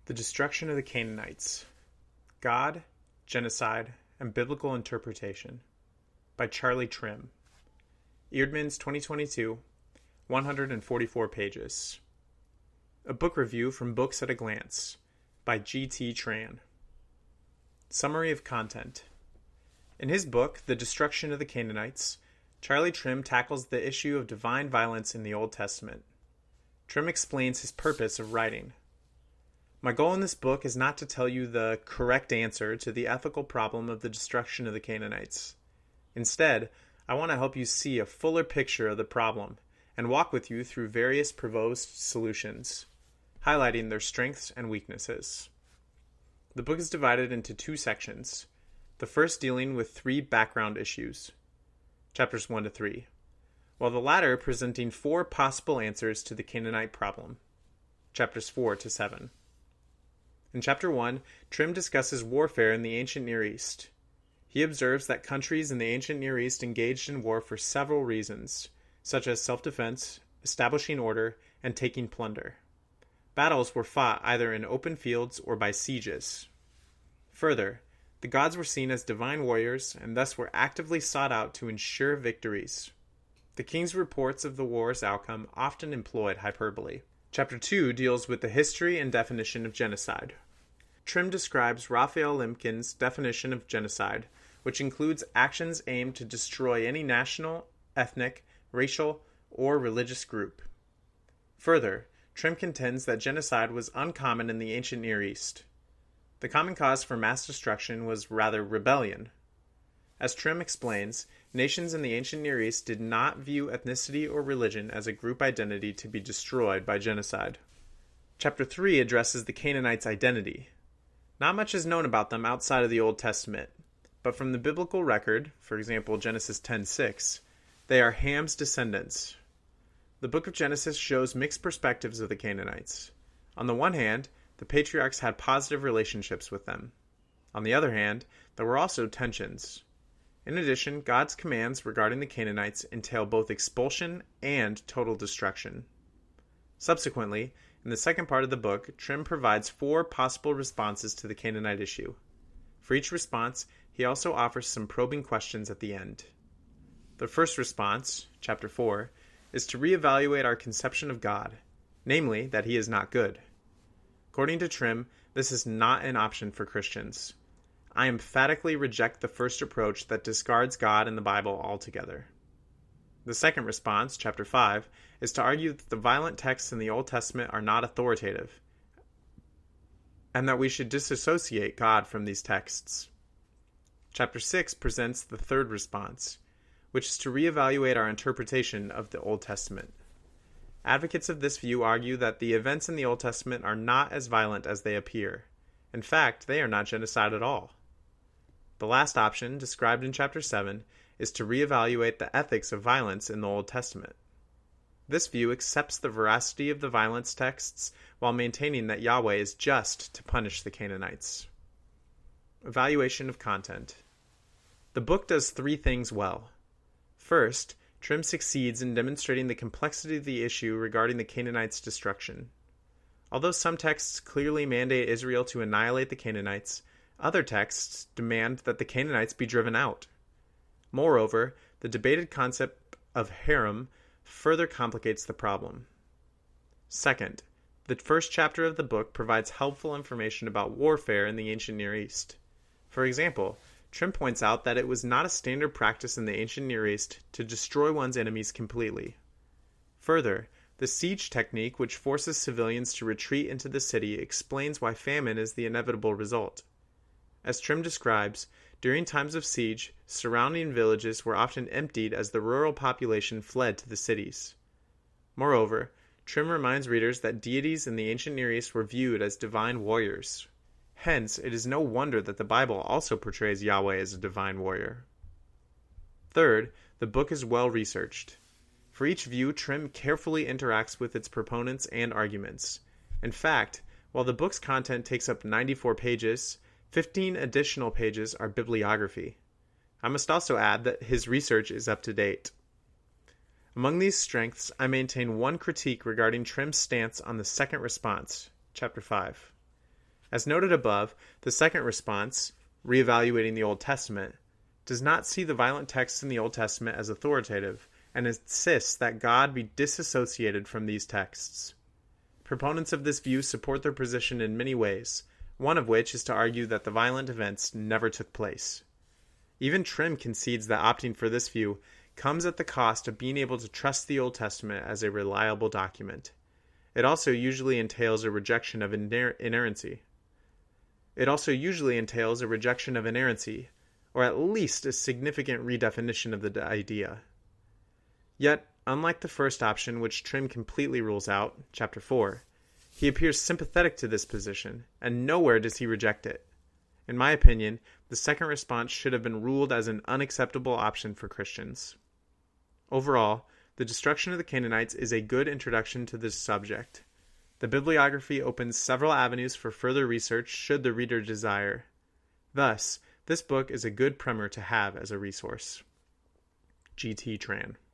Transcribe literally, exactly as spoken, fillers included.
The Destruction of the Canaanites. God, Genocide, and Biblical Interpretation by Charlie Trim. Eerdmans twenty twenty-two, one hundred forty-four pages. A book review from Books at a Glance by G T Tran. Summary of content. In his book, The Destruction of the Canaanites, Charlie Trim tackles the issue of divine violence in the Old Testament. Trim explains his purpose of writing. My goal in this book is not to tell you the correct answer to the ethical problem of the destruction of the Canaanites. Instead, I want to help you see a fuller picture of the problem and walk with you through various proposed solutions, highlighting their strengths and weaknesses. The book is divided into two sections, the first dealing with three background issues, chapters one to three, while the latter presenting four possible answers to the Canaanite problem, chapters four to seven. In Chapter one, Trim discusses warfare in the ancient Near East. He observes that countries in the ancient Near East engaged in war for several reasons, such as self-defense, establishing order, and taking plunder. Battles were fought either in open fields or by sieges. Further, the gods were seen as divine warriors and thus were actively sought out to ensure victories. The king's reports of the war's outcome often employed hyperbole. Chapter two deals with the history and definition of genocide. Trim describes Raphael Lemkin's definition of genocide, which includes actions aimed to destroy any national, ethnic, racial, or religious group. Further, Trim contends that genocide was uncommon in the ancient Near East. The common cause for mass destruction was rather rebellion. As Trim explains, nations in the ancient Near East did not view ethnicity or religion as a group identity to be destroyed by genocide. Chapter three addresses the Canaanites' identity. Not much is known about them outside of the Old Testament, but from the biblical record, for example Genesis ten six, they are Ham's descendants. The book of Genesis shows mixed perspectives of the Canaanites. On the one hand, the patriarchs had positive relationships with them. On the other hand, there were also tensions. In addition, God's commands regarding the Canaanites entail both expulsion and total destruction. Subsequently, in the second part of the book, Trim provides four possible responses to the Canaanite issue. For each response, he also offers some probing questions at the end. The first response, chapter four, is to reevaluate our conception of God, namely that he is not good. According to Trim, this is not an option for Christians. I emphatically reject the first approach that discards God and the Bible altogether. The second response, chapter five, is to argue that the violent texts in the Old Testament are not authoritative, and that we should disassociate God from these texts. Chapter six presents the third response, which is to reevaluate our interpretation of the Old Testament. Advocates of this view argue that the events in the Old Testament are not as violent as they appear. In fact, they are not genocide at all. The last option, described in Chapter seven, is to reevaluate the ethics of violence in the Old Testament. This view accepts the veracity of the violence texts while maintaining that Yahweh is just to punish the Canaanites. Evaluation of content. The book does three things well. First, Trim succeeds in demonstrating the complexity of the issue regarding the Canaanites' destruction. Although some texts clearly mandate Israel to annihilate the Canaanites, other texts demand that the Canaanites be driven out. Moreover, the debated concept of harem further complicates the problem. Second, the first chapter of the book provides helpful information about warfare in the ancient Near East. For example, Trim points out that it was not a standard practice in the ancient Near East to destroy one's enemies completely. Further, the siege technique which forces civilians to retreat into the city explains why famine is the inevitable result. As Trim describes, during times of siege, surrounding villages were often emptied as the rural population fled to the cities. Moreover, Trim reminds readers that deities in the ancient Near East were viewed as divine warriors. Hence, it is no wonder that the Bible also portrays Yahweh as a divine warrior. Third, the book is well researched. For each view, Trim carefully interacts with its proponents and arguments. In fact, while the book's content takes up ninety-four pages, fifteen additional pages are bibliography. I must also add that his research is up to date. Among these strengths, I maintain one critique regarding Trim's stance on the second response, chapter five. As noted above, the second response, reevaluating the Old Testament, does not see the violent texts in the Old Testament as authoritative and insists that God be disassociated from these texts. Proponents of this view support their position in many ways, one of which is to argue that the violent events never took place. Even Trim concedes that opting for this view comes at the cost of being able to trust the Old Testament as a reliable document. It also usually entails a rejection of iner- inerrancy. It also usually entails a rejection of inerrancy, or at least a significant redefinition of the idea. Yet, unlike the first option, which Trim completely rules out, chapter four, he appears sympathetic to this position, and nowhere does he reject it. In my opinion, the second response should have been ruled as an unacceptable option for Christians. Overall, the destruction of the Canaanites is a good introduction to this subject. The bibliography opens several avenues for further research should the reader desire. Thus, this book is a good primer to have as a resource. G T Tran.